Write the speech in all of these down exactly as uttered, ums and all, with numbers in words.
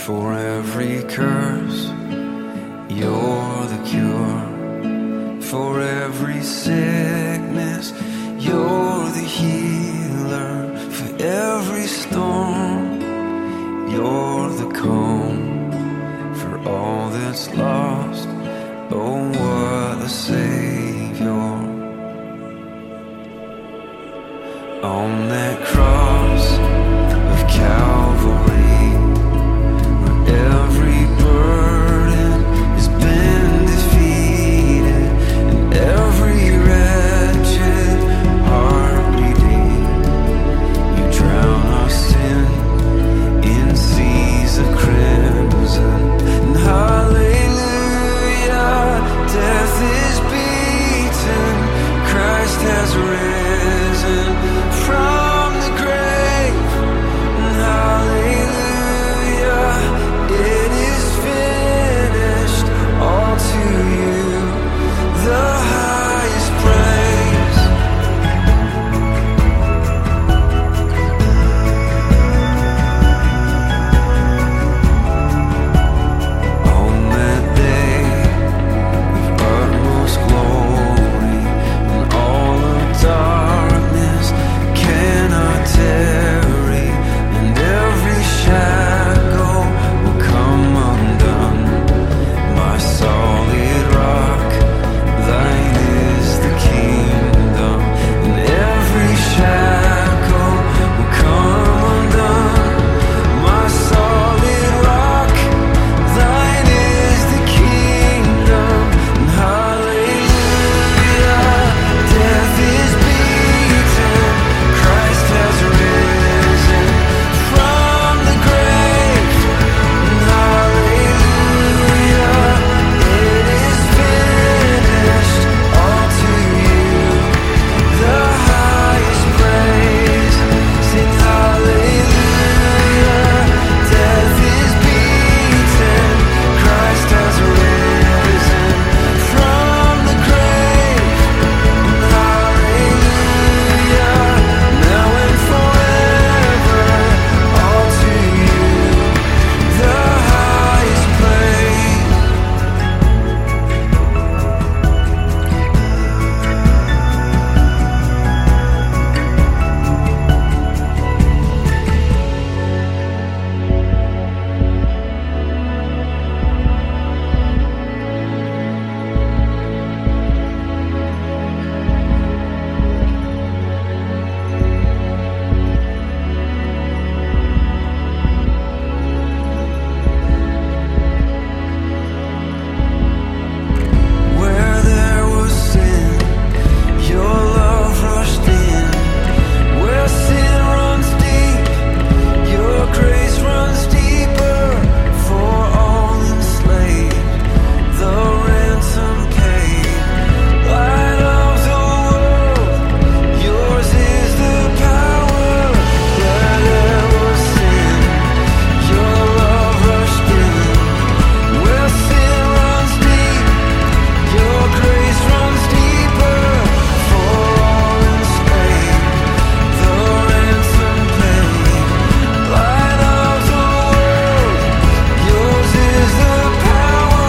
For every curse, you're the cure. For every sickness, you're the healer. For every storm, you're the calm. For all that's lost, oh what a Savior. On that cross of Calvary, every burden has been defeated, and every wretched heart redeemed. You drown our sin in seas of crimson, and hallelujah, death is beaten, Christ has risen from the grave, and hallelujah, it is finished. All to you, the highest praise. On that day of utmost glory, when all of darkness cannot tarry, and every shackle will come undone. My solid rock, thine is the kingdom, and every shackle will come undone. My solid rock, thine is the kingdom, and hallelujah, death is beaten, Christ has risen from the grave, and hallelujah, it is finished. All to you, the highest praise. Sing hallelujah, death is beaten, Christ has risen from the grave, and hallelujah, now and forever. All to you, the highest praise. Where there was sin, your love rushed in. Where sin runs deep, your grace runs deeper. For all enslaved, the ransom paid. Light of the world, yours is the power. Where there was sin, your love rushed in. Where sin runs deep, your grace runs deeper. For all enslaved, the ransom paid. Light of the world, yours is the power.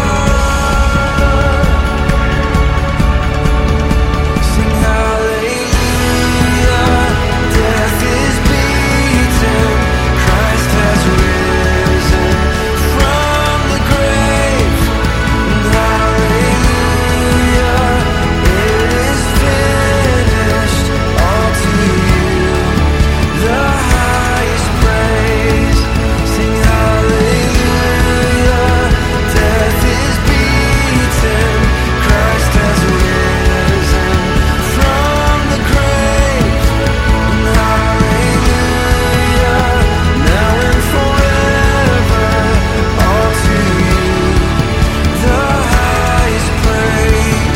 Sing hallelujah, death is beaten, Christ has risen from the grave, and hallelujah, it is finished. All to you, the highest praise. Sing hallelujah, death is beaten, Christ has risen from the grave, and hallelujah, now and forever. All to you, the highest praise.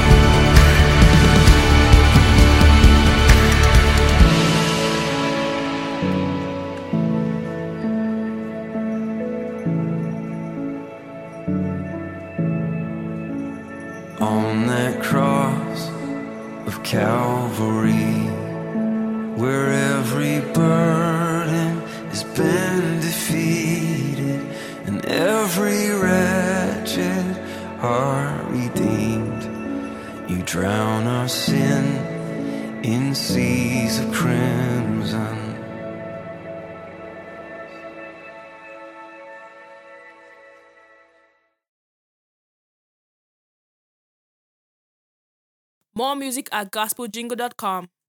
On that cross of Calvary, where every burden has been defeated, every wretched heart redeemed. You drown our sin in seas of crimson. More music at gospel jingle dot com.